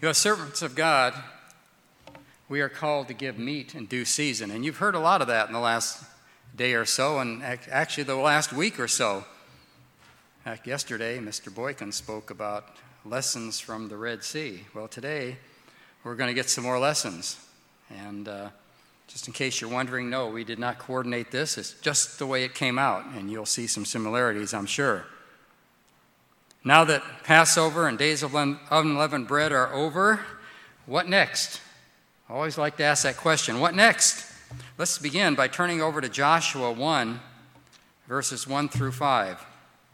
As servants of God, we are called to give meat in due season. And you've heard a lot of that in the last day or so, and actually the last week or so. Yesterday, Mr. Boykin spoke about lessons from the Red Sea. Well, today, we're going to get some more lessons. And just in case you're wondering, no, we did not coordinate this. It's just the way it came out, and you'll see some similarities, I'm sure. Now that Passover and days of unleavened bread are over, what next? I always like to ask that question, what next? Let's begin by turning over to Joshua 1, verses 1 through 5.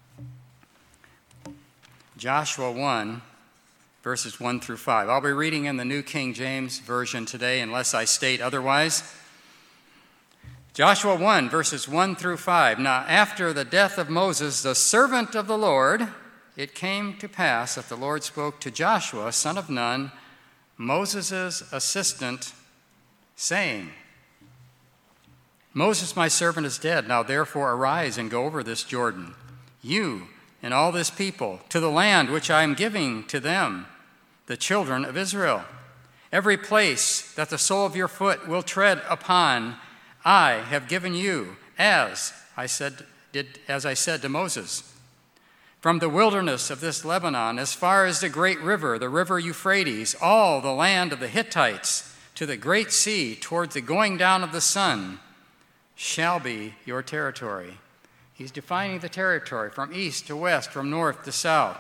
Joshua 1, verses 1 through 5. I'll be reading in the New King James Version today, unless I state otherwise. Joshua 1, verses 1 through 5. Now, after the death of Moses, the servant of the Lord, it came to pass that the Lord spoke to Joshua, son of Nun, Moses' assistant, saying, Moses, my servant, is dead. Now therefore arise and go over this Jordan, you and all this people, to the land which I am giving to them, the children of Israel. Every place that the sole of your foot will tread upon, I have given you, as I said to Moses. From the wilderness of this Lebanon, as far as the great river, the river Euphrates, all the land of the Hittites, to the great sea, toward the going down of the sun, shall be your territory. He's defining the territory from east to west, from north to south.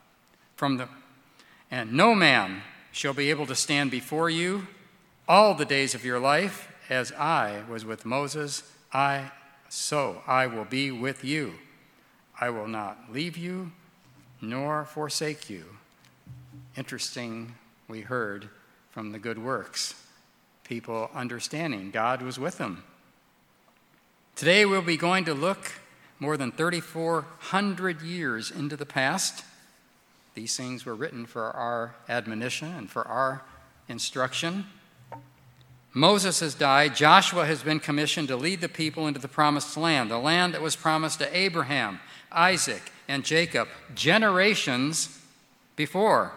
And no man shall be able to stand before you all the days of your life. As I was with Moses, so I will be with you. I will not leave you nor forsake you. Interesting, we heard from the good works, people understanding God was with them. Today we'll be going to look more than 3,400 years into the past. These things were written for our admonition and for our instruction. Moses has died. Joshua has been commissioned to lead the people into the promised land, the land that was promised to Abraham, Isaac, and Jacob generations before.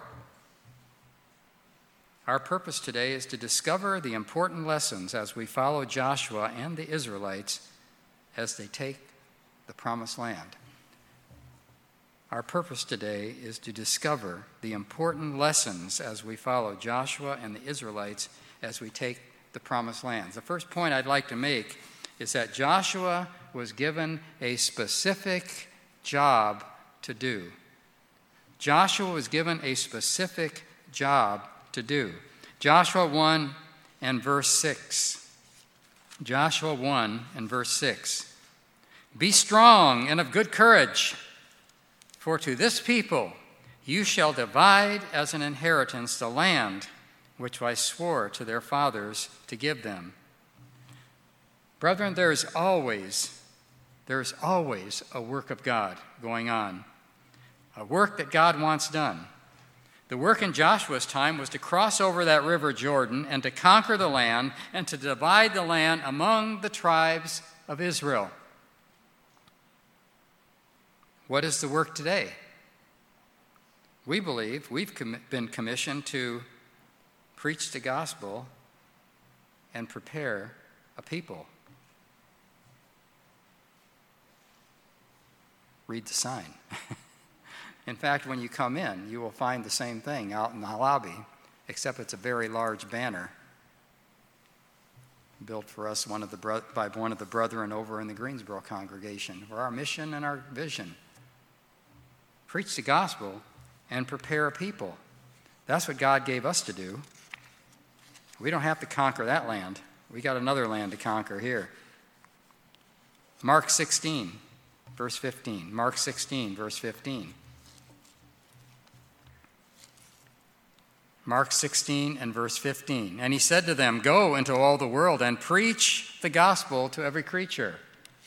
Our purpose today is to discover the important lessons as we follow Joshua and the Israelites as they take the promised land. Our purpose today is to discover the important lessons as we follow Joshua and the Israelites as we take the promised land. The first point I'd like to make is that Joshua was given a specific job to do. Joshua was given a specific job to do. Joshua 1 and verse 6. Joshua 1 and verse 6. Be strong and of good courage, for to this people you shall divide as an inheritance the land which I swore to their fathers to give them. Brethren, there is always a work of God going on, a work that God wants done. The work in Joshua's time was to cross over that river Jordan and to conquer the land and to divide the land among the tribes of Israel. What is the work today? We believe we've been commissioned to preach the gospel and prepare a people. Read the sign. In fact, when you come in, you will find the same thing out in the lobby, except it's a very large banner built for us by one of the brethren over in the Greensboro congregation for our mission and our vision. Preach the gospel and prepare a people. That's what God gave us to do. We don't have to conquer that land. We got another land to conquer here. Mark 16, verse 15. Mark 16, verse 15. Mark 16 and verse 15. And he said to them, go into all the world and preach the gospel to every creature.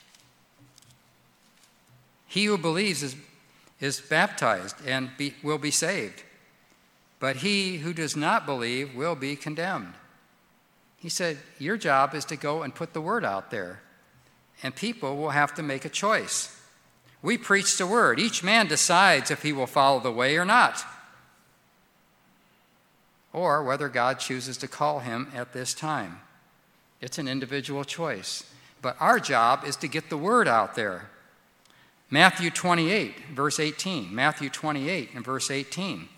He who believes is baptized and will be saved, but he who does not believe will be condemned. He said, your job is to go and put the word out there, and people will have to make a choice. We preach the word. Each man decides if he will follow the way or not. or whether God chooses to call him at this time. It's an individual choice. But our job is to get the word out there. Matthew 28, verse 18. Matthew 28 and verse 18.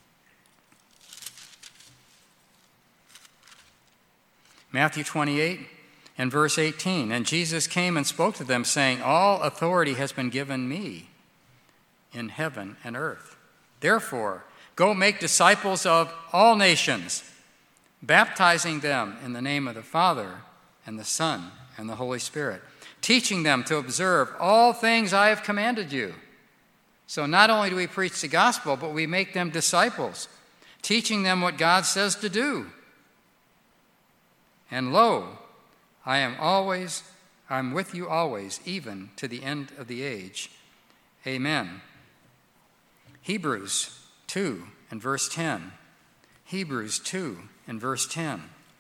Matthew 28 and verse 18. And Jesus came and spoke to them, saying, all authority has been given me in heaven and earth. Therefore, go make disciples of all nations, baptizing them in the name of the Father and the Son and the Holy Spirit, teaching them to observe all things I have commanded you. So not only do we preach the gospel, but we make them disciples, teaching them what God says to do. And lo, I'm with you always, even to the end of the age. Amen. Hebrews 2 and verse 10. Hebrews 2 and verse 10.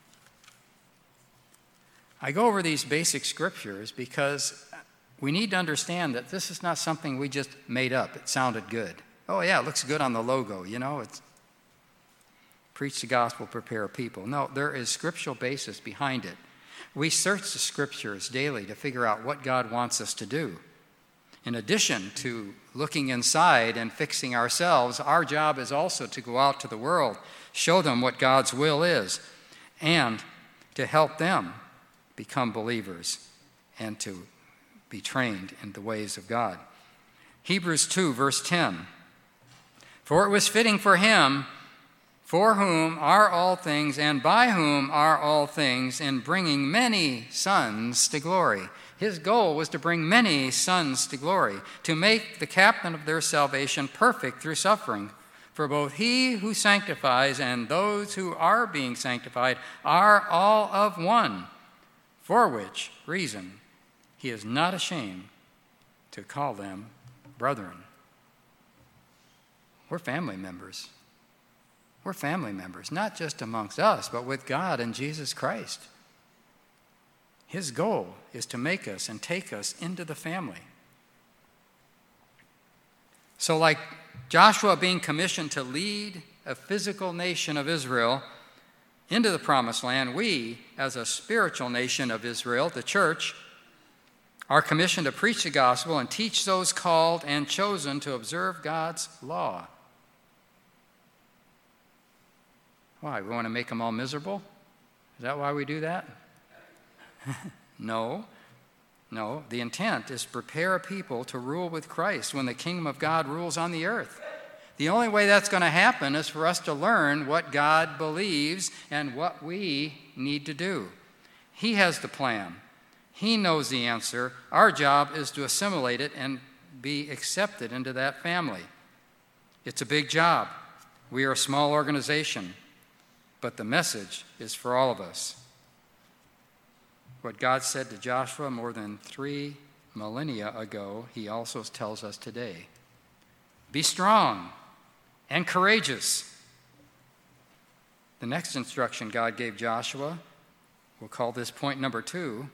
I go over these basic scriptures because we need to understand that this is not something we just made up. It sounded good. Oh yeah, it looks good on the logo, it's preach the gospel, prepare people. No, there is scriptural basis behind it. We search the scriptures daily to figure out what God wants us to do. In addition to looking inside and fixing ourselves, our job is also to go out to the world, show them what God's will is, and to help them become believers and to be trained in the ways of God. Hebrews 2, verse 10. For it was fitting for him, for whom are all things and by whom are all things, in bringing many sons to glory. His goal was to bring many sons to glory, to make the captain of their salvation perfect through suffering. For both he who sanctifies and those who are being sanctified are all of one, for which reason he is not ashamed to call them brethren. We're family members. We're family members, not just amongst us, but with God and Jesus Christ. His goal is to make us and take us into the family. So like Joshua being commissioned to lead a physical nation of Israel into the promised land, we, as a spiritual nation of Israel, the church, are commissioned to preach the gospel and teach those called and chosen to observe God's law. Why? We want to make them all miserable? Is that why we do that? No. The intent is to prepare a people to rule with Christ when the kingdom of God rules on the earth. The only way that's going to happen is for us to learn what God believes and what we need to do. He has the plan. He knows the answer. Our job is to assimilate it and be accepted into that family. It's a big job. We are a small organization, but the message is for all of us. What God said to Joshua more than 3 millennia ago, he also tells us today. Be strong and courageous. The next instruction God gave Joshua, we'll call this point number 2,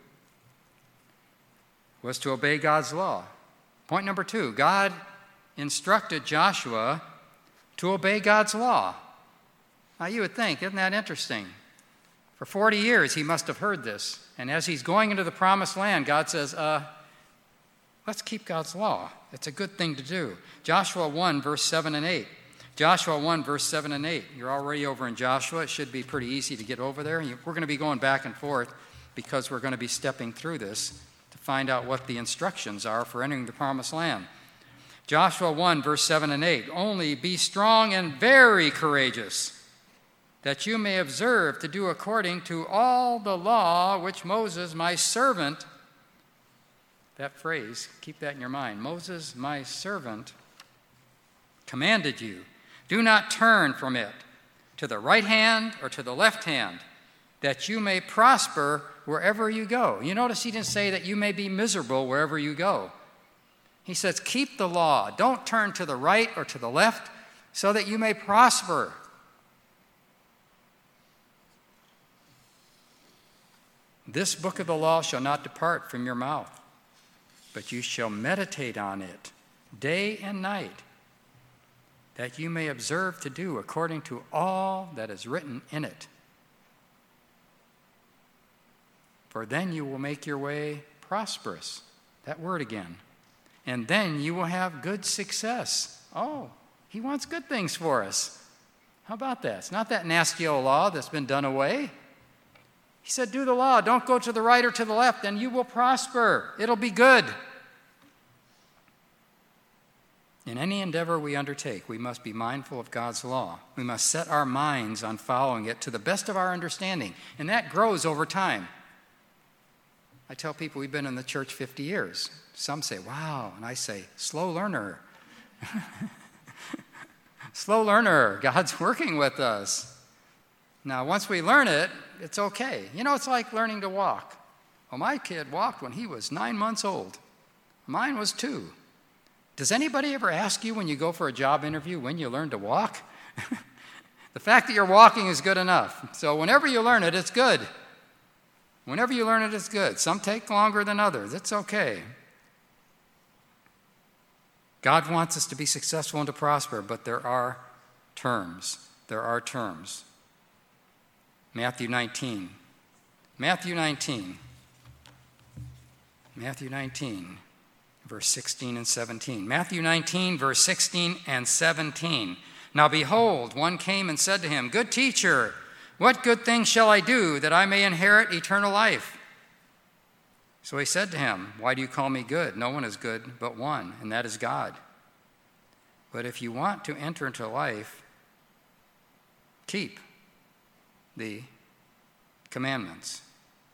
was to obey God's law. Point number 2, God instructed Joshua to obey God's law. Now you would think, isn't that interesting? For 40 years he must have heard this. And as he's going into the promised land, God says, let's keep God's law. It's a good thing to do. Joshua 1, verse 7 and 8. Joshua 1, verse 7 and 8. You're already over in Joshua. It should be pretty easy to get over there. We're going to be going back and forth because we're going to be stepping through this to find out what the instructions are for entering the promised land. Joshua 1, verse 7 and 8. Only be strong and very courageous, that you may observe to do according to all the law which Moses, my servant, that phrase, keep that in your mind, Moses, my servant, commanded you. Do not turn from it to the right hand or to the left hand, that you may prosper wherever you go. You notice he didn't say that you may be miserable wherever you go. He says, keep the law. Don't turn to the right or to the left so that you may prosper. This book of the law shall not depart from your mouth, but you shall meditate on it day and night, that you may observe to do according to all that is written in it. For then you will make your way prosperous. That word again. And then you will have good success. Oh, he wants good things for us. How about that? It's not that nasty old law that's been done away. He said, do the law. Don't go to the right or to the left, and you will prosper. It'll be good. In any endeavor we undertake, we must be mindful of God's law. We must set our minds on following it to the best of our understanding, and that grows over time. I tell people we've been in the church 50 years. Some say, wow, and I say, slow learner. Slow learner. God's working with us. Now, once we learn it, it's okay. You know, it's like learning to walk. Well, my kid walked when he was 9 months old. Mine was 2. Does anybody ever ask you when you go for a job interview when you learn to walk? The fact that you're walking is good enough. So whenever you learn it, it's good. Whenever you learn it, it's good. Some take longer than others. It's okay. God wants us to be successful and to prosper, but there are terms. There are terms. Matthew 19. Matthew 19, verse 16 and 17. Matthew 19, verse 16 and 17. Now behold, one came and said to him, Good teacher, what good thing shall I do that I may inherit eternal life? So he said to him, Why do you call me good? No one is good but one, and that is God. But if you want to enter into life, keep the commandments.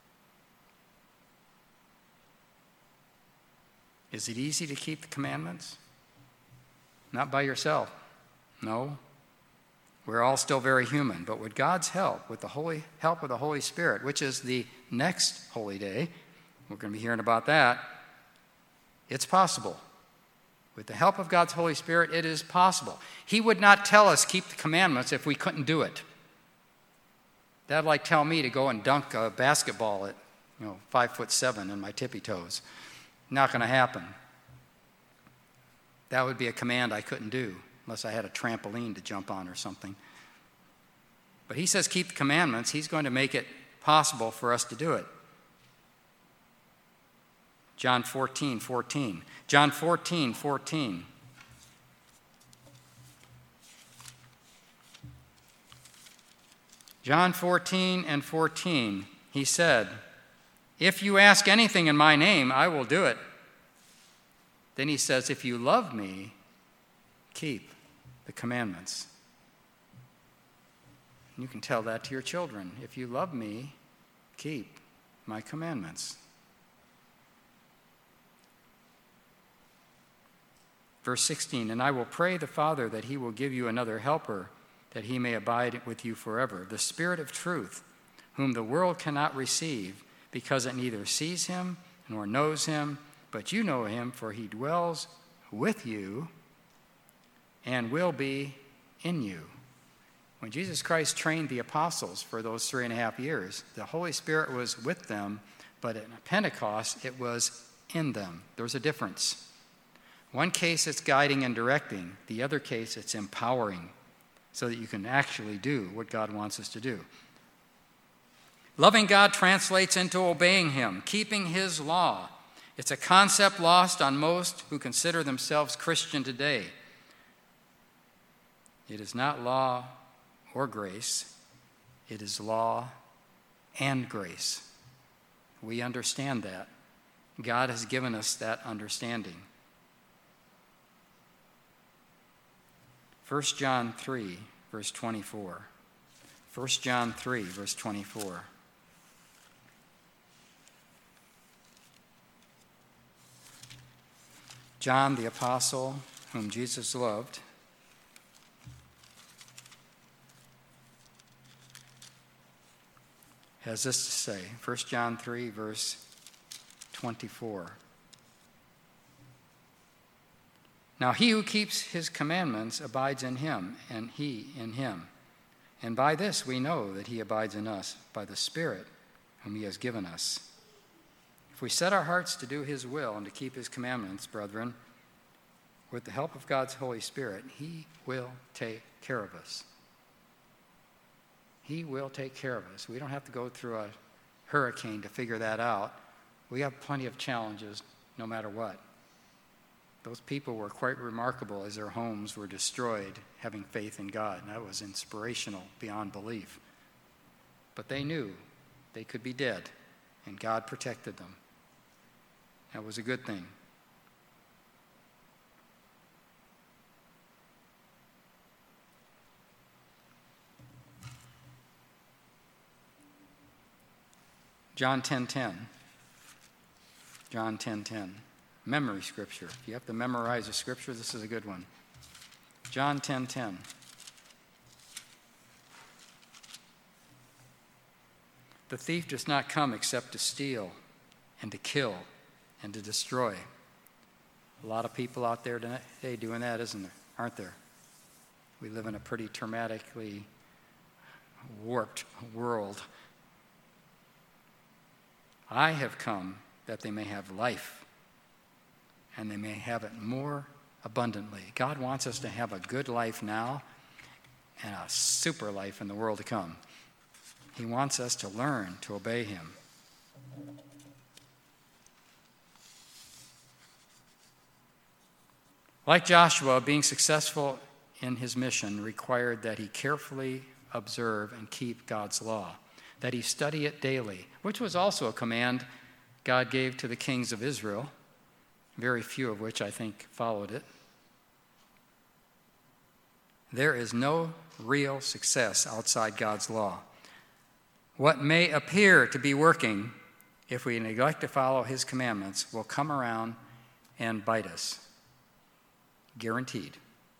Is it easy to keep the commandments? Not by yourself. No. We're all still very human, but with God's help, with the help of the Holy Spirit, which is the next holy day, we're going to be hearing about that, it's possible. With the help of God's Holy Spirit, it is possible. He would not tell us keep the commandments if we couldn't do it. That'd like tell me to go and dunk a basketball at 5'7" in my tippy toes. Not going to happen. That would be a command I couldn't do unless I had a trampoline to jump on or something. But he says keep the commandments. He's going to make it possible for us to do it. John 14:14. John 14:14. John 14:14, he said, If you ask anything in my name, I will do it. Then he says, If you love me, keep the commandments. You can tell that to your children. If you love me, keep my commandments. Verse 16, And I will pray the Father that he will give you another helper, that he may abide with you forever, the Spirit of truth, whom the world cannot receive, because it neither sees him nor knows him, but you know him, for he dwells with you and will be in you. When Jesus Christ trained the apostles for those 3.5 years, the Holy Spirit was with them, but at Pentecost, it was in them. There was a difference. One case, it's guiding and directing. The other case, it's empowering so that you can actually do what God wants us to do. Loving God translates into obeying him, keeping his law. It's a concept lost on most who consider themselves Christian today. It is not law or grace. It is law and grace. We understand that. God has given us that understanding. 1 John 3, verse 24. 1 John 3, verse 24. John the apostle, whom Jesus loved, has this to say. 1 John 3, verse 24. Now he who keeps his commandments abides in him, and he in him. And by this we know that he abides in us, by the Spirit whom he has given us. If we set our hearts to do his will and to keep his commandments, brethren, with the help of God's Holy Spirit, He will take care of us. He will take care of us. We don't have to go through a hurricane to figure that out. We have plenty of challenges no matter what. Those people were quite remarkable as their homes were destroyed, having faith in God. And that was inspirational beyond belief. But they knew they could be dead, and God protected them. That was a good thing. John 10:10. John 10:10. Memory scripture. If you have to memorize a scripture, this is a good one. John 10:10. The thief does not come except to steal and to kill and to destroy. A lot of people out there today doing that, isn't there? Aren't there? We live in a pretty traumatically warped world. I have come that they may have life, and they may have it more abundantly. God wants us to have a good life now and a super life in the world to come. He wants us to learn to obey Him. Like Joshua, being successful in his mission required that he carefully observe and keep God's law, that he study it daily, which was also a command God gave to the kings of Israel, very few of which I think followed it. There is no real success outside God's law. What may appear to be working, if we neglect to follow His commandments, will come around and bite us. Guaranteed.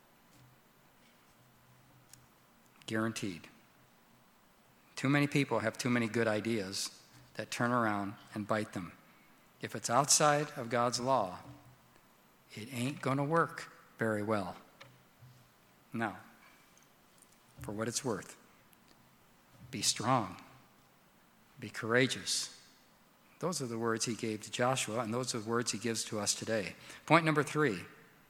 Guaranteed. Too many people have too many good ideas that turn around and bite them. If it's outside of God's law, it ain't going to work very well. Now, for what it's worth, be strong, be courageous. Those are the words He gave to Joshua, and those are the words He gives to us today. Point number 3.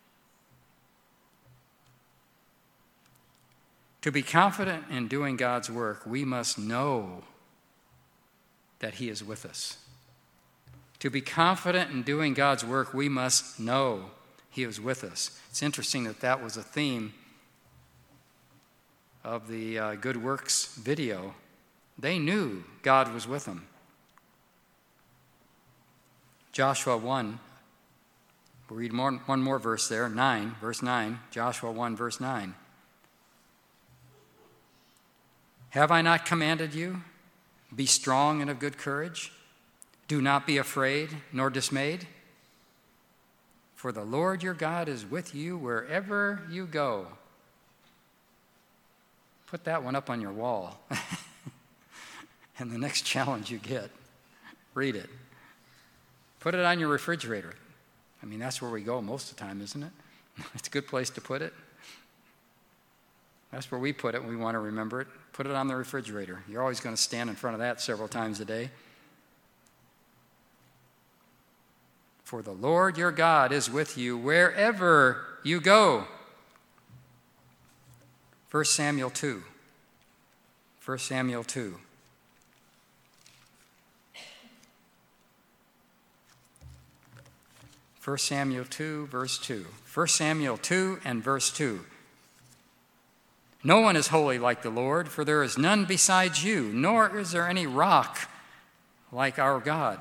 To be confident in doing God's work, we must know that He is with us. To be confident in doing God's work, we must know He is with us. It's interesting that that was a theme of the Good Works video. They knew God was with them. Joshua 1, we'll read one more verse there, 9, verse 9, Joshua 1, verse 9. Have I not commanded you? Be strong and of good courage. Do not be afraid nor dismayed. For the Lord your God is with you wherever you go. Put that one up on your wall. And the next challenge you get, read it. Put it on your refrigerator. I mean, that's where we go most of the time, isn't it? It's a good place to put it. That's where we put it when we want to remember it. Put it on the refrigerator. You're always going to stand in front of that several times a day. For the Lord your God is with you wherever you go. 1 Samuel 2. 1 Samuel 2. First Samuel 2, verse 2. 1 Samuel 2 and verse 2. No one is holy like the Lord, for there is none besides you, nor is there any rock like our God.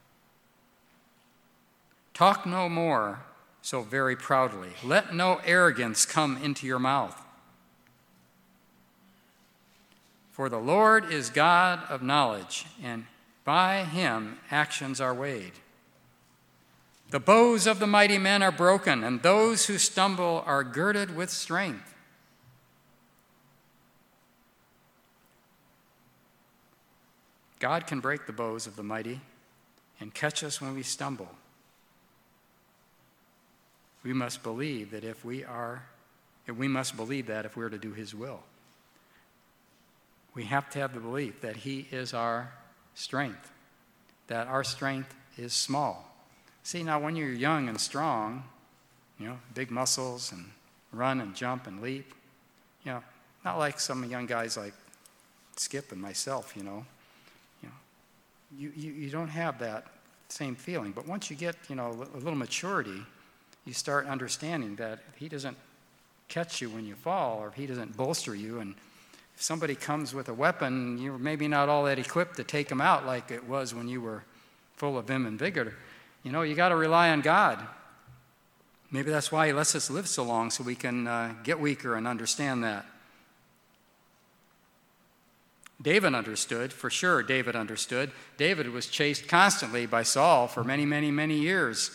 Talk no more so very proudly. Let no arrogance come into your mouth. For the Lord is God of knowledge, and by Him actions are weighed. The bows of the mighty men are broken, and those who stumble are girded with strength. God can break the bows of the mighty and catch us when we stumble. We must believe that if we're to do His will. We have to have the belief that He is our strength, that our strength is small. See, now when you're young and strong, big muscles and run and jump and leap. Not like some young guys like Skip and myself, You don't have that same feeling. But once you get, a little maturity, you start understanding that if he doesn't catch you when you fall, or if he doesn't bolster you, and if somebody comes with a weapon, you're maybe not all that equipped to take them out like it was when you were full of vim and vigor. You got to rely on God. Maybe that's why he lets us live so long, so we can get weaker and understand that. David understood, for sure David understood. David was chased constantly by Saul for many, many, many years.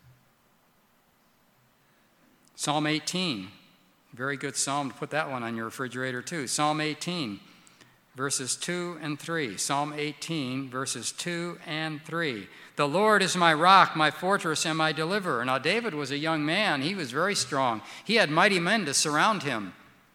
Psalm 18, very good psalm to put that one on your refrigerator too. Psalm 18, verses 2 and 3. Psalm 18, verses 2 and 3. The Lord is my rock, my fortress, and my deliverer. Now David was a young man. He was very strong. He had mighty men to surround him.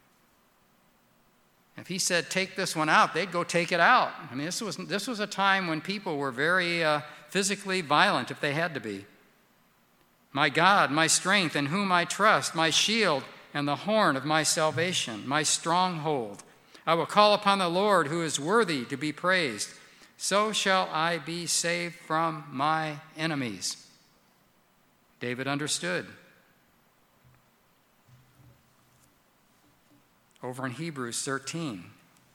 If he said, take this one out, they'd go take it out. I mean, this was a time when people were very physically violent if they had to be. My God, my strength, in whom I trust, my shield and the horn of my salvation, my stronghold. I will call upon the Lord, who is worthy to be praised. So shall I be saved from my enemies. David understood. Over in Hebrews 13,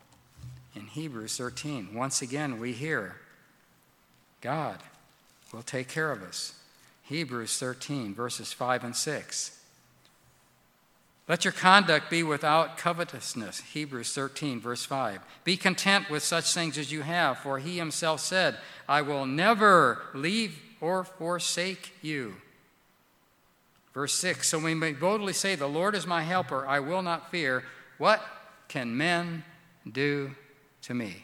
once again we hear God will take care of us. Hebrews 13, verses 5 and 6. Let your conduct be without covetousness. Hebrews 13, verse 5. Be content with such things as you have, for he himself said, I will never leave or forsake you. Verse 6. So we may boldly say, the Lord is my helper, I will not fear. What can men do to me?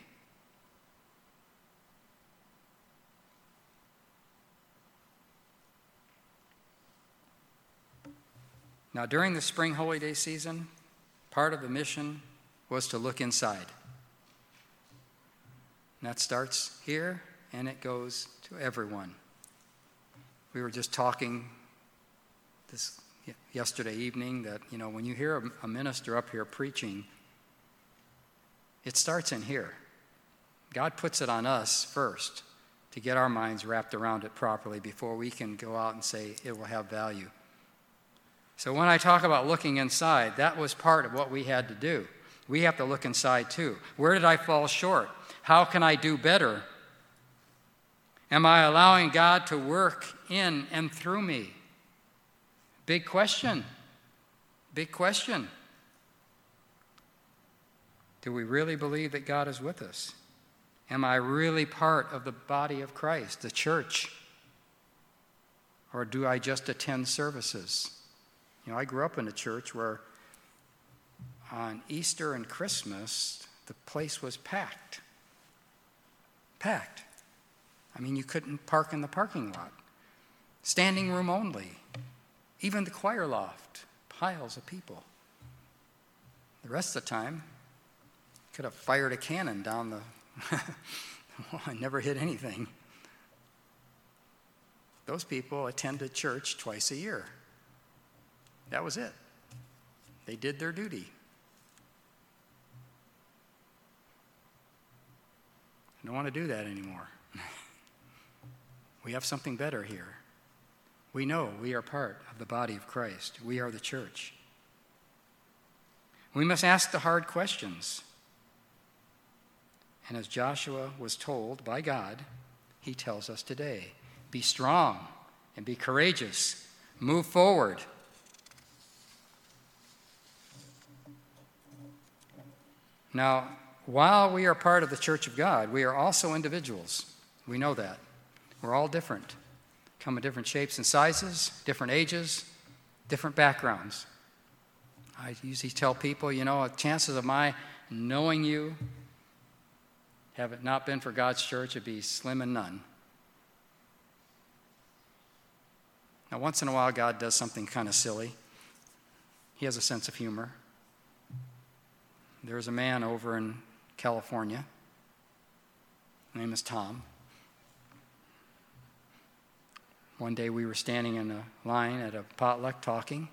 Now, during the spring holy day season, part of the mission was to look inside. And that starts here, and it goes to everyone. We were just talking this yesterday evening that, when you hear a minister up here preaching, it starts in here. God puts it on us first to get our minds wrapped around it properly before we can go out and say it will have value. So when I talk about looking inside, that was part of what we had to do. We have to look inside too. Where did I fall short? How can I do better? Am I allowing God to work in and through me? Big question. Big question. Do we really believe that God is with us? Am I really part of the body of Christ, the church? Or do I just attend services? I grew up in a church where on Easter and Christmas, the place was packed. Packed. I mean, you couldn't park in the parking lot. Standing room only. Even the choir loft, piles of people. The rest of the time, could have fired a cannon down the... Well, I never hit anything. Those people attended church twice a year. That was it. They did their duty. I don't want to do that anymore. We have something better here. We know we are part of the body of Christ. We are the church. We must ask the hard questions. And as Joshua was told by God, he tells us today, be strong and be courageous. Move forward. Now, while we are part of the church of God, we are also individuals. We know that. We're all different. Come in different shapes and sizes, different ages, different backgrounds. I usually tell people, chances of my knowing you, have it not been for God's church, it'd be slim and none. Now, once in a while, God does something kind of silly. He has a sense of humor. There's a man over in California. His name is Tom. One day we were standing in a line at a potluck talking,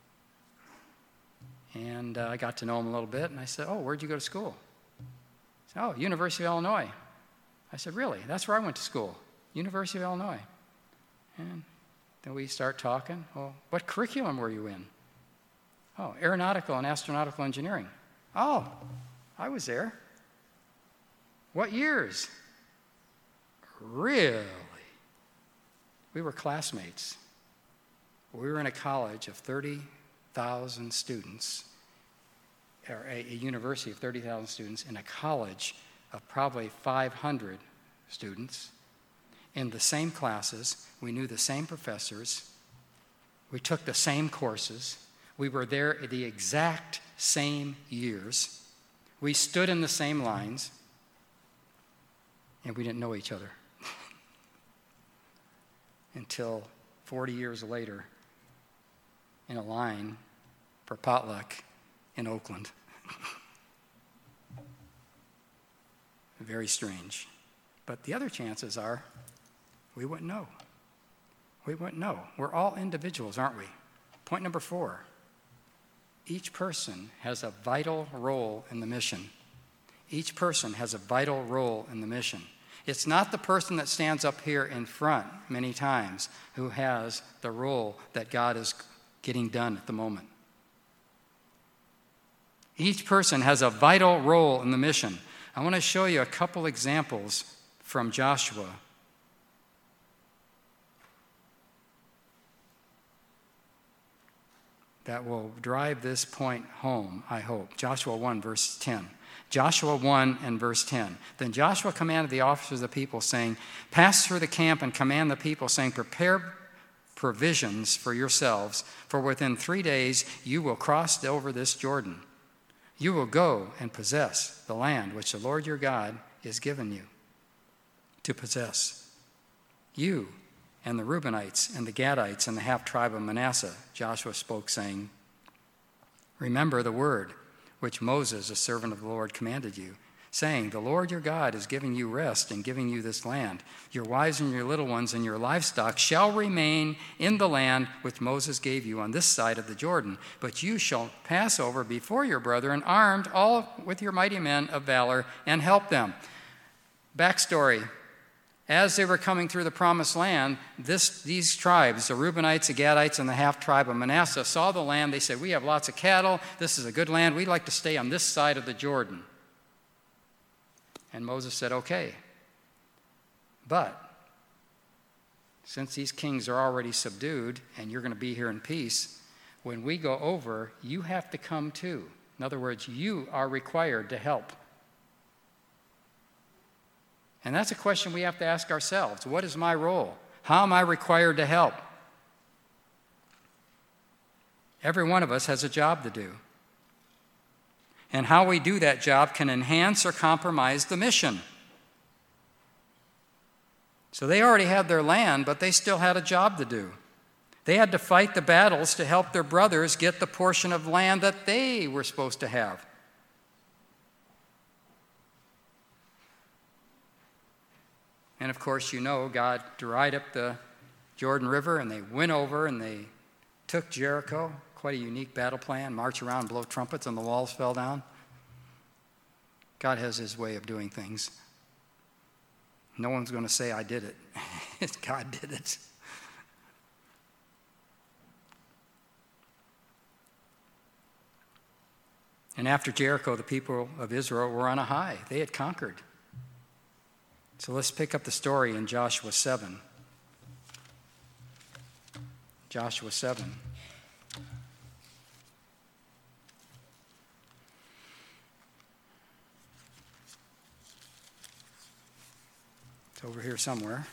and I got to know him a little bit, and I said, "Oh, where'd you go to school?" He said, "Oh, University of Illinois." I said, "Really? That's where I went to school, University of Illinois." And then we start talking. "Well, what curriculum were you in?" "Oh, aeronautical and astronautical engineering." "Oh, I was there." "What years?" "Really?" We were classmates. We were in a college of 30,000 students, or a university of 30,000 students, in a college of probably 500 students, in the same classes. We knew the same professors. We took the same courses. We were there at the exact same years. We stood in the same lines, and we didn't know each other until 40 years later in a line for potluck in Oakland. Very strange. But the other chances are we wouldn't know. We wouldn't know. We're all individuals, aren't we? Point number 4. Each person has a vital role in the mission. Each person has a vital role in the mission. It's not the person that stands up here in front many times who has the role that God is getting done at the moment. Each person has a vital role in the mission. I want to show you a couple examples from Joshua. That will drive this point home, I hope. Joshua 1, verse 10. Joshua 1 and verse 10. Then Joshua commanded the officers of the people, saying, "Pass through the camp and command the people, saying, prepare provisions for yourselves, for within 3 days you will cross over this Jordan. You will go and possess the land which the Lord your God is given you to possess. You and the Reubenites and the Gadites and the half-tribe of Manasseh," Joshua spoke, saying, "Remember the word which Moses, a servant of the Lord, commanded you, saying, the Lord your God is giving you rest and giving you this land. Your wives and your little ones and your livestock shall remain in the land which Moses gave you on this side of the Jordan, but you shall pass over before your brethren, armed all with your mighty men of valor, and help them." Backstory. As they were coming through the promised land, these tribes, the Reubenites, the Gadites, and the half-tribe of Manasseh, saw the land. They said, "We have lots of cattle. This is a good land. We'd like to stay on this side of the Jordan." And Moses said, "Okay. But since these kings are already subdued and you're going to be here in peace, when we go over, you have to come too. In other words, you are required to help." And that's a question we have to ask ourselves. What is my role? How am I required to help? Every one of us has a job to do. And how we do that job can enhance or compromise the mission. So they already had their land, but they still had a job to do. They had to fight the battles to help their brothers get the portion of land that they were supposed to have. And of course, you know, God dried up the Jordan River, and they went over and they took Jericho. Quite a unique battle plan. March around, blow trumpets, and the walls fell down. God has his way of doing things. No one's going to say, "I did it." God did it. And after Jericho, the people of Israel were on a high. They had conquered. So let's pick up the story in Joshua 7. Joshua 7. It's over here somewhere.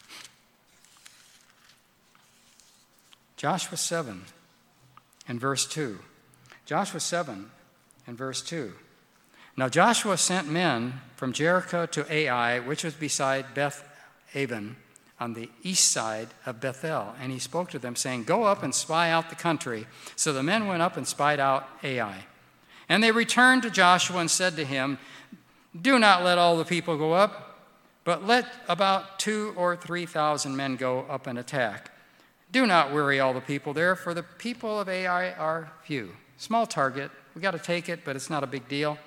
Joshua 7 and verse 2. Joshua 7 and verse 2. Now Joshua sent men from Jericho to Ai, which was beside Beth-aven, on the east side of Bethel. And he spoke to them, saying, "Go up and spy out the country." So the men went up and spied out Ai. And they returned to Joshua and said to him, "Do not let all the people go up, But let about 2,000 or 3,000 men go up and attack. Do not weary all the people there, for the people of Ai are few. Small target. We got to take it, but it's not a big deal.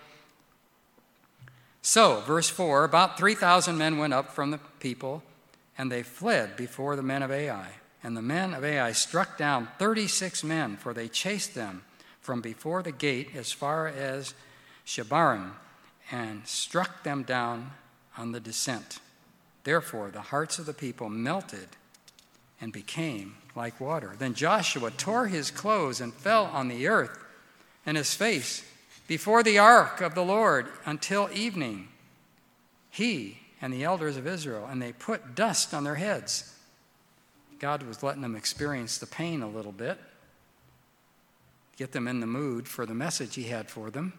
So, verse 4, about 3,000 men went up from the people, and they fled before the men of Ai. And the men of Ai struck down 36 men, for they chased them from before the gate as far as Shebarim, and struck them down on the descent. Therefore, the hearts of the people melted and became like water. Then Joshua tore his clothes and fell on the earth and his face before the ark of the Lord until evening, he and the elders of Israel, and they put dust on their heads. God was letting them experience the pain a little bit, get them in the mood for the message he had for them.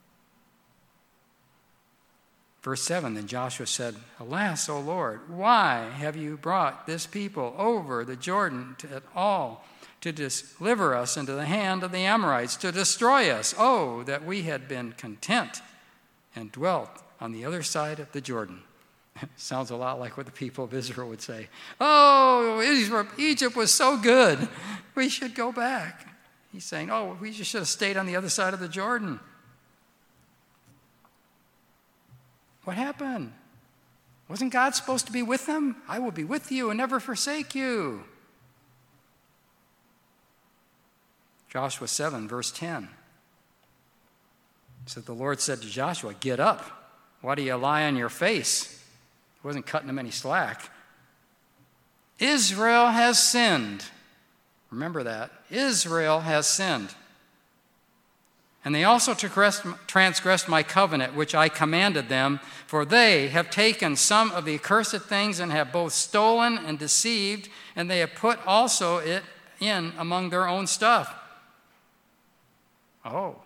Verse 7, then Joshua said, Alas, O Lord, why have you brought this people over the Jordan at all to deliver us into the hand of the Amorites, to destroy us? Oh, that we had been content and dwelt on the other side of the Jordan. Sounds a lot like what the people of Israel would say. Oh, Egypt was so good. We should go back. He's saying, oh, we just should have stayed on the other side of the Jordan. What happened? Wasn't God supposed to be with them? I will be with you and never forsake you. Joshua 7, verse 10. So the Lord said to Joshua, Get up. Why do you lie on your face? He wasn't cutting him any slack. Israel has sinned. Remember that. Israel has sinned. And they also transgressed my covenant, which I commanded them, for they have taken some of the accursed things and have both stolen and deceived, and they have put also it in among their own stuff. Oh.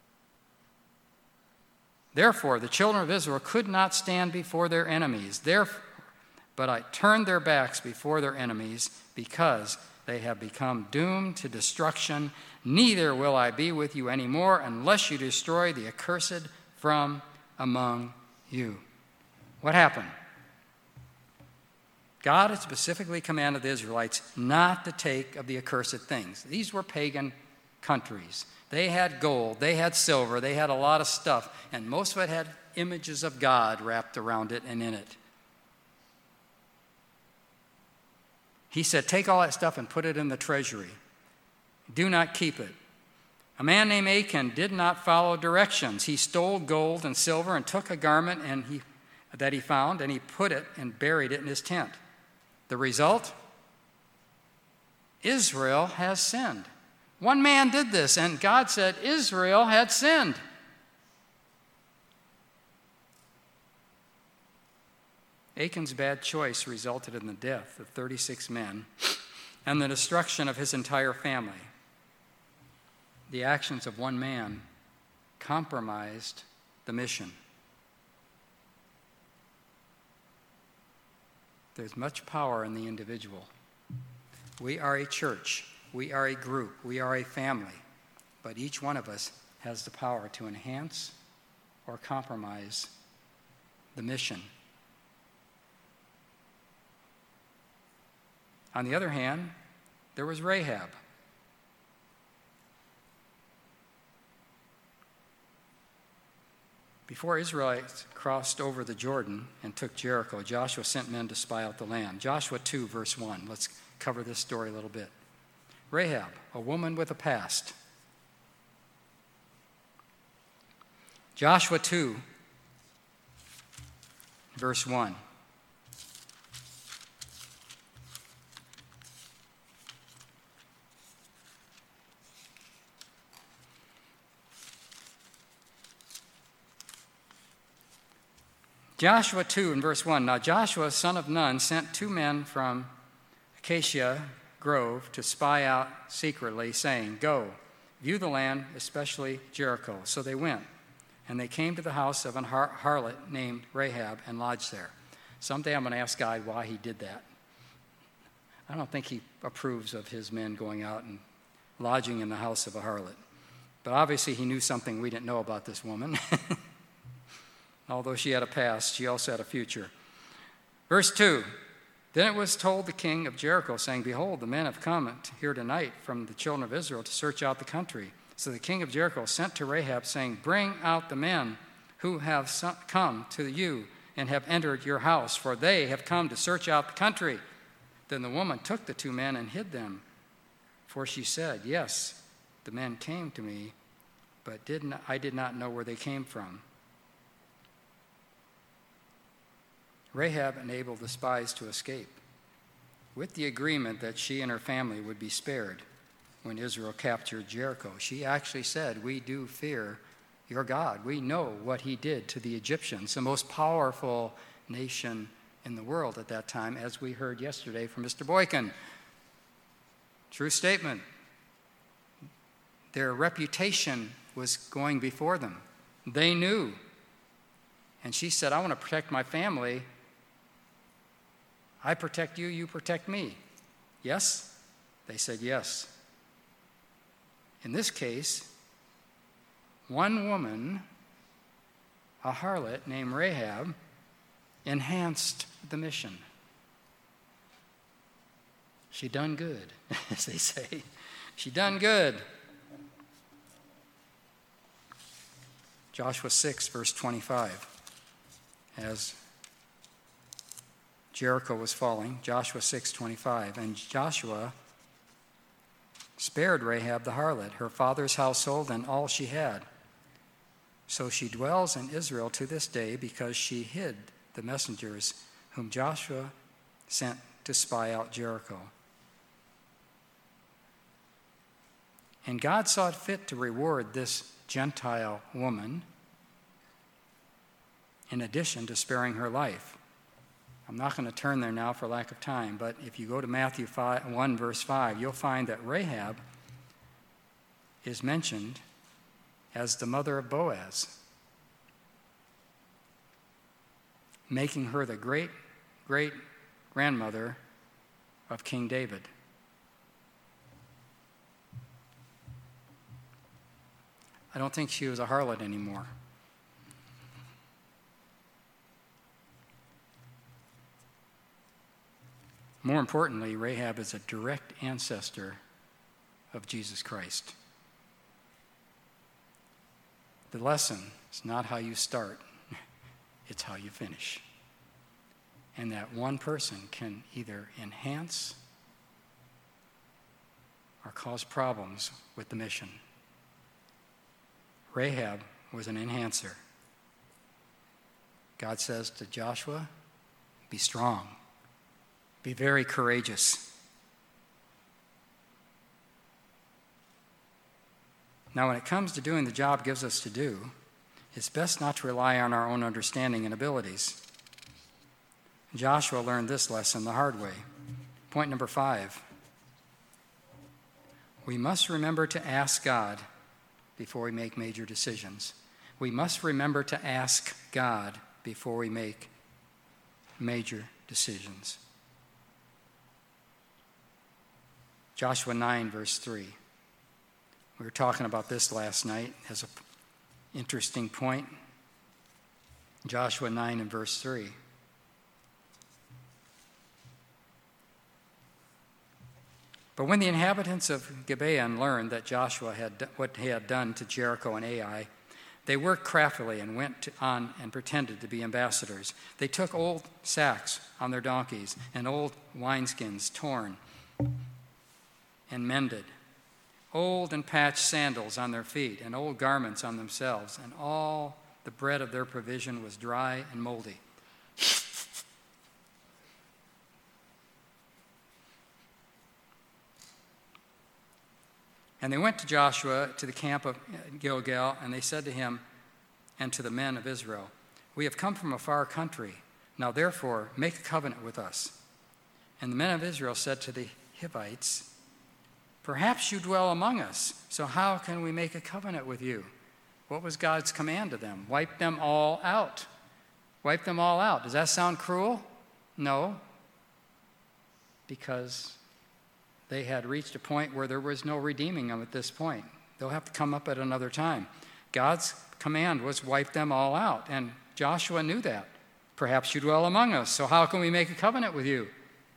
Therefore, the children of Israel could not stand before their enemies. But I turned their backs before their enemies because they have become doomed to destruction. Neither will I be with you anymore unless you destroy the accursed from among you. What happened? God had specifically commanded the Israelites not to take of the accursed things. These were pagan countries. They had gold, they had silver, they had a lot of stuff, and most of it had images of God wrapped around it and in it. He said, take all that stuff and put it in the treasury. Do not keep it. A man named Achan did not follow directions. He stole gold and silver and took a garment that he found, and he put it and buried it in his tent. The result? Israel has sinned. One man did this, and God said Israel had sinned. Achan's bad choice resulted in the death of 36 men and the destruction of his entire family. The actions of one man compromised the mission. There's much power in the individual. We are a church. We are a group. We are a family. But each one of us has the power to enhance or compromise the mission. On the other hand, there was Rahab. Before Israelites crossed over the Jordan and took Jericho, Joshua sent men to spy out the land. Joshua 2, verse 1. Let's cover this story a little bit. Rahab, a woman with a past. Joshua 2, verse 1. Joshua 2 and verse 1. Now Joshua, son of Nun, sent 2 men from Acacia Grove to spy out secretly, saying, Go, view the land, especially Jericho. So they went, and they came to the house of an harlot named Rahab and lodged there. Someday I'm going to ask God why he did that. I don't think he approves of his men going out and lodging in the house of a harlot. But obviously he knew something we didn't know about this woman. Although she had a past, she also had a future. Verse 2, then it was told the king of Jericho, saying, behold, the men have come here tonight from the children of Israel to search out the country. So the king of Jericho sent to Rahab, saying, bring out the men who have come to you and have entered your house, for they have come to search out the country. Then the woman took the 2 men and hid them, for she said, yes, the men came to me, but I did not know where they came from. Rahab enabled the spies to escape, with the agreement that she and her family would be spared when Israel captured Jericho. She actually said, we do fear your God. We know what he did to the Egyptians, the most powerful nation in the world at that time, as we heard yesterday from Mr. Boykin. True statement. Their reputation was going before them. They knew. And she said, I want to protect my family. I protect you, you protect me. Yes? They said yes. In this case, one woman, a harlot named Rahab, enhanced the mission. She done good, as they say. She done good. Joshua 6, verse 25. As Jericho was falling, Joshua 6:25, and Joshua spared Rahab the harlot, her father's household, and all she had. So she dwells in Israel to this day, because she hid the messengers whom Joshua sent to spy out Jericho. And God saw fit to reward this Gentile woman in addition to sparing her life. I'm not going to turn there now for lack of time, but if you go to Matthew 1, verse 5, you'll find that Rahab is mentioned as the mother of Boaz, making her the great-great-grandmother of King David. I don't think she was a harlot anymore. More importantly, Rahab is a direct ancestor of Jesus Christ. The lesson is not how you start, it's how you finish. And that one person can either enhance or cause problems with the mission. Rahab was an enhancer. God says to Joshua, be strong. Be very courageous. Now, when it comes to doing the job gives us to do, it's best not to rely on our own understanding and abilities. Joshua learned this lesson the hard way. Point number 5. We must remember to ask God before we make major decisions. We must remember to ask God before we make major decisions. Joshua 9, verse 3. We were talking about this last night as an interesting point. Joshua 9 and verse 3. But when the inhabitants of Gibeon learned that Joshua had what he had done to Jericho and Ai, they worked craftily and went on and pretended to be ambassadors. They took old sacks on their donkeys and old wineskins torn and mended, old and patched sandals on their feet and old garments on themselves, and all the bread of their provision was dry and moldy. And they went to Joshua to the camp of Gilgal, and they said to him and to the men of Israel, we have come from a far country. Now therefore make a covenant with us. And the men of Israel said to the Hivites, perhaps you dwell among us, so how can we make a covenant with you? What was God's command to them? Wipe them all out. Wipe them all out. Does that sound cruel? No, because they had reached a point where there was no redeeming them at this point. They'll have to come up at another time. God's command was wipe them all out, and Joshua knew that. Perhaps you dwell among us, so how can we make a covenant with you?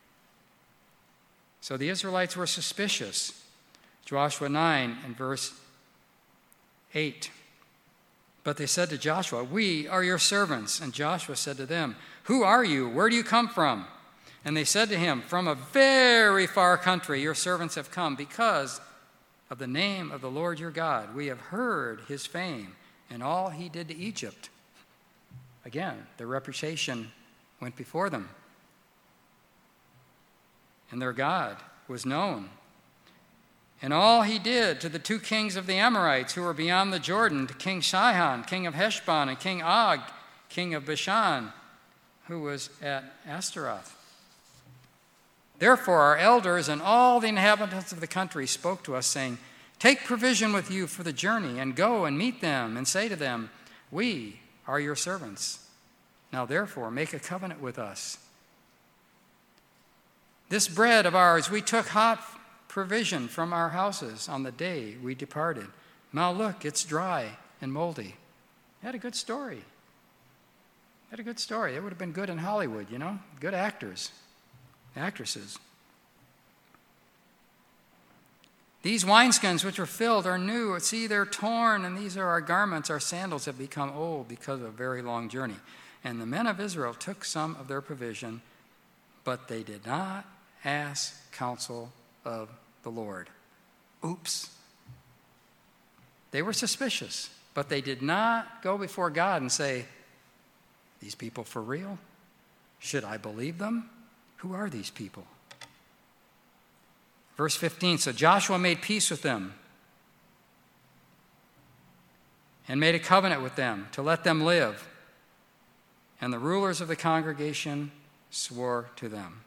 So the Israelites were suspicious. Joshua 9 and verse 8. But they said to Joshua, "We are your servants." And Joshua said to them, "Who are you? Where do you come from?" And they said to him, "From a very far country your servants have come because of the name of the Lord your God. We have heard his fame and all he did to Egypt." Again, their reputation went before them. And their God was known. And all he did to the two kings of the Amorites who were beyond the Jordan, to King Sihon, king of Heshbon, and King Og, king of Bashan, who was at Ashtaroth. Therefore our elders and all the inhabitants of the country spoke to us, saying, "Take provision with you for the journey, and go and meet them, and say to them, 'We are your servants. Now therefore make a covenant with us.' This bread of ours we took hot provision from our houses on the day we departed. Now look, it's dry and moldy." They had a good story. They had a good story. It would have been good in Hollywood, you know, good actors, actresses. "These wineskins which are filled are new. See, they're torn, and these are our garments. Our sandals have become old because of a very long journey." And the men of Israel took some of their provision, but they did not ask counsel of the Lord. Oops. They were suspicious, but they did not go before God and say, "These people for real? Should I believe them? Who are these people?" Verse 15, so Joshua made peace with them and made a covenant with them to let them live. And the rulers of the congregation swore to them.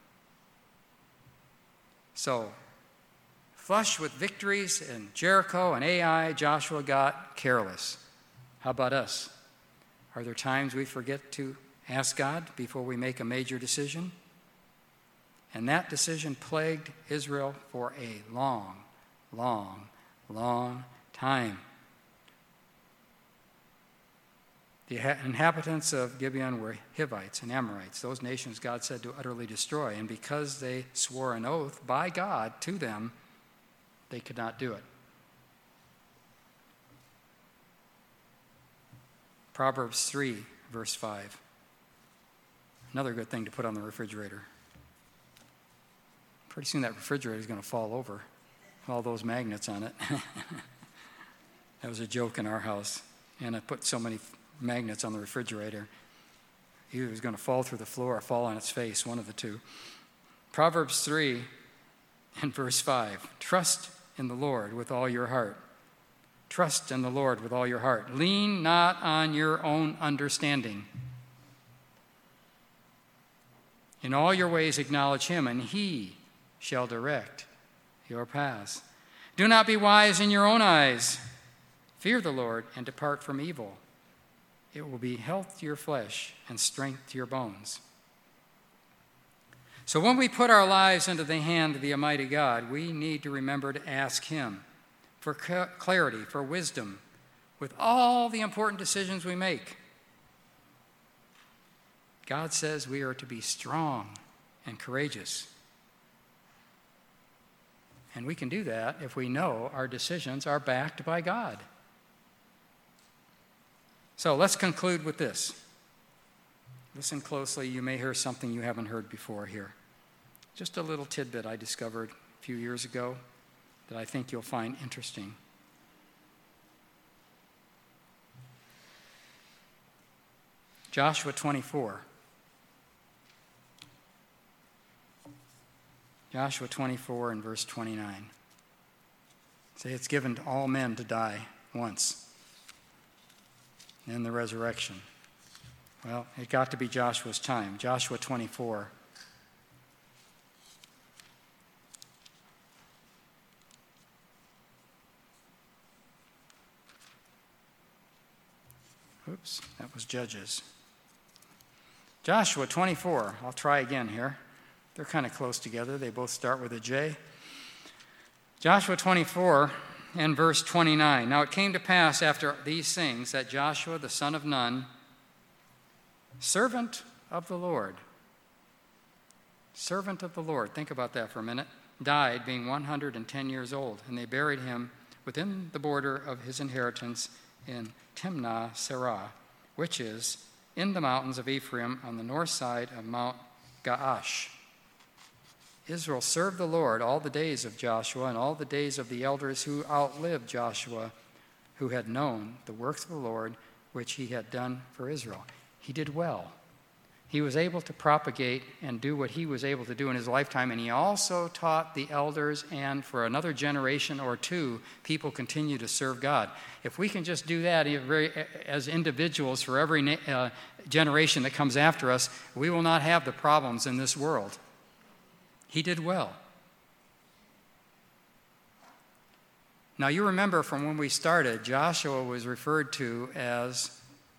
So, flush with victories in Jericho and Ai, Joshua got careless. How about us? Are there times we forget to ask God before we make a major decision? And that decision plagued Israel for a long, long, long time. The inhabitants of Gibeon were Hivites and Amorites, those nations God said to utterly destroy. And because they swore an oath by God to them, they could not do it. Proverbs 3, verse 5. Another good thing to put on the refrigerator. Pretty soon that refrigerator is going to fall over. All those magnets on it. That was a joke in our house. And I put so many magnets on the refrigerator. Either it was going to fall through the floor or fall on its face, one of the two. Proverbs 3 and verse 5. Trust in the Lord with all your heart. Trust in the Lord with all your heart. Lean not on your own understanding. In all your ways acknowledge him, and he shall direct your paths. Do not be wise in your own eyes. Fear the Lord and depart from evil. It will be health to your flesh and strength to your bones. So when we put our lives into the hand of the Almighty God, we need to remember to ask him for clarity, for wisdom, with all the important decisions we make. God says we are to be strong and courageous. And we can do that if we know our decisions are backed by God. So let's conclude with this. Listen closely. You may hear something you haven't heard before here. Just a little tidbit I discovered a few years ago that I think you'll find interesting. Joshua 24. Joshua 24 and verse 29. Say it's given to all men to die once in the resurrection. Well, it got to be Joshua's time. Joshua 24. Oops, that was Judges. Joshua 24. I'll try again here. They're kind of close together. They both start with a J. Joshua 24 and verse 29. Now it came to pass after these things that Joshua the son of Nun, servant of the Lord, servant of the Lord, think about that for a minute, died being 110 years old, and they buried him within the border of his inheritance in Timnah Serah, which is in the mountains of Ephraim on the north side of Mount Gaash. Israel served the Lord all the days of Joshua and all the days of the elders who outlived Joshua, who had known the works of the Lord, which he had done for Israel. He did well. He was able to propagate and do what he was able to do in his lifetime, and he also taught the elders, and for another generation or two, people continue to serve God. If we can just do that as individuals for every generation that comes after us, we will not have the problems in this world. He did well. Now, you remember from when we started, Joshua was referred to as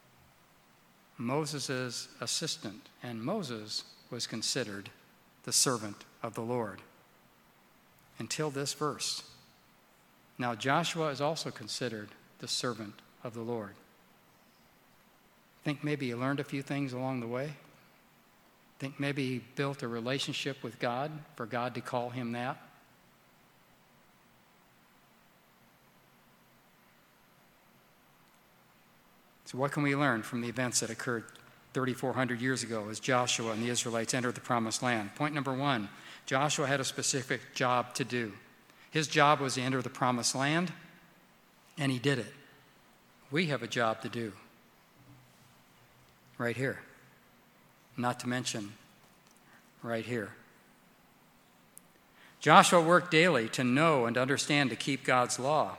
Moses' assistant, and Moses was considered the servant of the Lord until this verse. Now, Joshua is also considered the servant of the Lord. Think maybe he learned a few things along the way? Think maybe he built a relationship with God for God to call him that? So what can we learn from the events that occurred 3,400 years ago as Joshua and the Israelites entered the Promised Land? Point number one, Joshua had a specific job to do. His job was to enter the Promised Land, and he did it. We have a job to do right here, not to mention right here. Joshua worked daily to know and understand, to keep God's law.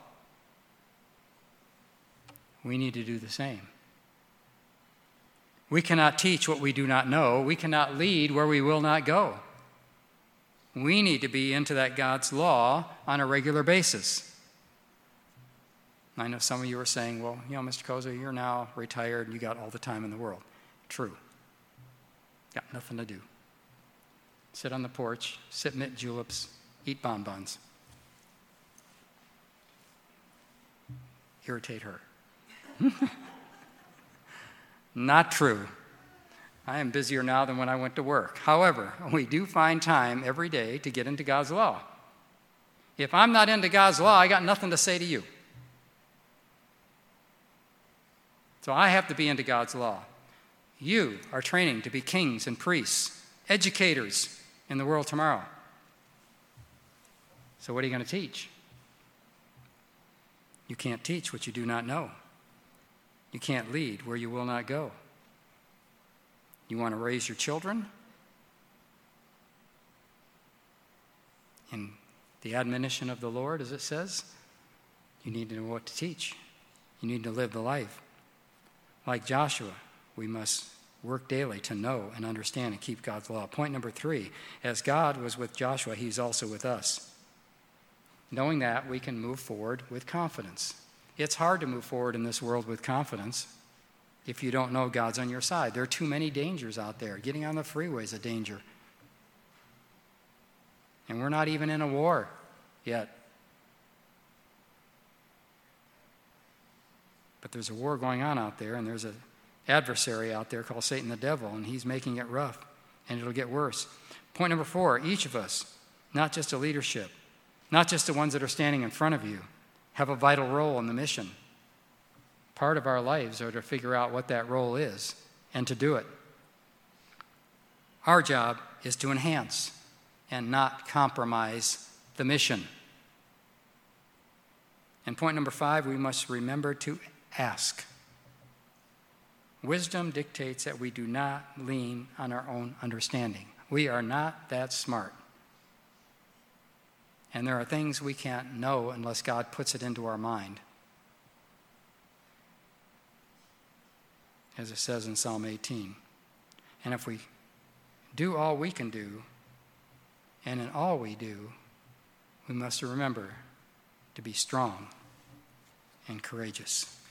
We need to do the same. We cannot teach what we do not know. We cannot lead where we will not go. We need to be into that God's law on a regular basis. I know some of you are saying, well, Mr. Koza, you're now retired and you got all the time in the world. True. Got nothing to do. Sit on the porch, sip mint juleps, eat bonbons. Irritate her. Not true. I am busier now than when I went to work. However, we do find time every day to get into God's law. If I'm not into God's law, I got nothing to say to you. So I have to be into God's law. You are training to be kings and priests, educators in the world tomorrow. So what are you going to teach? You can't teach what you do not know. You can't lead where you will not go. You want to raise your children in the admonition of the Lord, as it says? You need to know what to teach. You need to live the life. Like Joshua, we must work daily to know and understand and keep God's law. Point number 3, as God was with Joshua, he's also with us. Knowing that, we can move forward with confidence. It's hard to move forward in this world with confidence if you don't know God's on your side. There are too many dangers out there. Getting on the freeway is a danger. And we're not even in a war yet. But there's a war going on out there, and there's an adversary out there called Satan the devil, and he's making it rough, and it'll get worse. Point number 4, each of us, not just the leadership, not just the ones that are standing in front of you, have a vital role in the mission. Part of our lives are to figure out what that role is and to do it. Our job is to enhance and not compromise the mission. And point number 5, we must remember to ask. Wisdom dictates that we do not lean on our own understanding. We are not that smart. And there are things we can't know unless God puts it into our mind. As it says in Psalm 18. And if we do all we can do, and in all we do, we must remember to be strong and courageous.